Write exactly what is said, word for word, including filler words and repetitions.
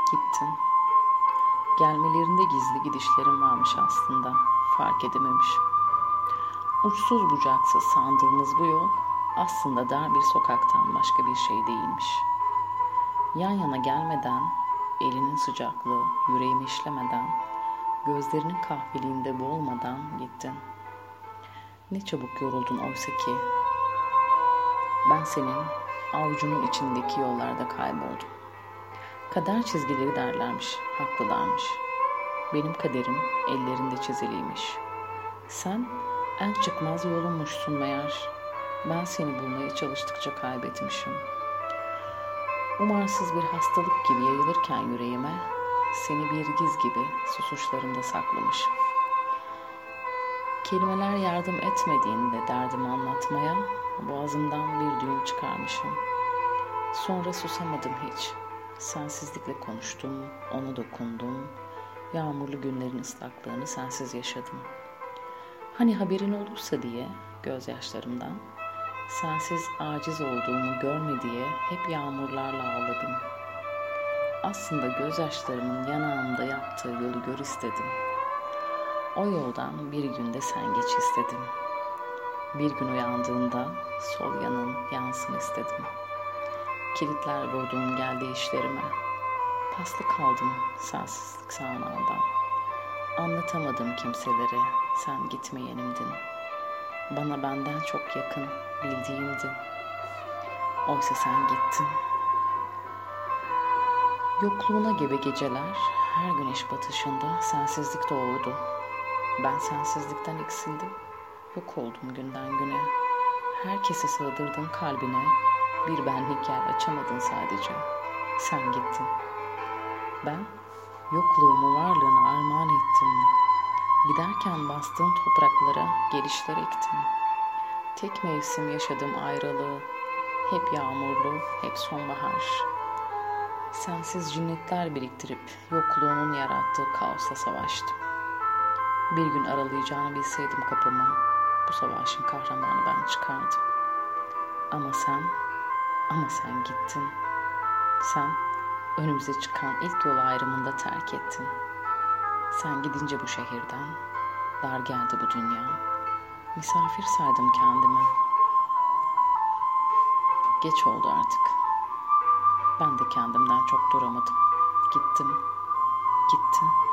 Gittin. Gelmelerinde gizli gidişlerim varmış aslında. Fark edememiş. Uçsuz bucaksız sandığımız bu yol aslında dar bir sokaktan başka bir şey değilmiş. Yan yana gelmeden, elinin sıcaklığı yüreğimi işlemeden, gözlerinin kahveliğinde boğulmadan gittin. Ne çabuk yoruldun oysa ki. Ben senin avucunun içindeki yollarda kayboldum. Kader çizgileri derlermiş, haklılarmış. Benim kaderim ellerinde çiziliymiş. Sen en çıkmaz yolummuşsun meğer. Ben seni bulmaya çalıştıkça kaybetmişim. Umarsız bir hastalık gibi yayılırken yüreğime, seni bir giz gibi susuşlarımda saklamış. Kelimeler yardım etmediğinde derdimi anlatmaya, boğazımdan bir düğüm çıkarmışım. Sonra susamadım hiç. Sensizlikle konuştum, ona dokundum. Yağmurlu günlerin ıslaklığını sensiz yaşadım. Hani haberin olursa diye gözyaşlarımdan, sensiz aciz olduğumu görme diye hep yağmurlarla ağladım. Aslında gözyaşlarımın yanağımda yaptığı yolu gör istedim. O yoldan bir günde sen geç istedim. Bir gün uyandığında sol yanın yansın istedim. Kilitler vurduğum geldi işlerime. Paslı kaldım sensizlik sağanağından. Anlatamadım kimselere, sen gitmeyenimdin. Bana benden çok yakın bildiğimdin. Oysa sen gittin. Yokluğuna gebe geceler, her güneş batışında sensizlik doğurdu. Ben sensizlikten eksildim, yok oldum günden güne. Herkese sığdırdın kalbine, bir benlik yer açamadın sadece. Sen gittin. Ben yokluğumu varlığına armağan ettim. Giderken bastığın topraklara gelişler ektim. Tek mevsim yaşadım ayrılığı, hep yağmurlu, hep sonbahar. Sensiz cinnetler biriktirip yokluğunun yarattığı kaosla savaştım. Bir gün aralayacağını bilseydim kapımı, bu savaşın kahramanı ben çıkardım. Ama sen, ama sen gittin. Sen önümüze çıkan ilk yol ayrımında terk ettin. Sen gidince bu şehirden dar geldi bu dünya. Misafir saydım kendimi. Geç oldu artık. Ben de kendimden çok duramadım. Gittim, gittin.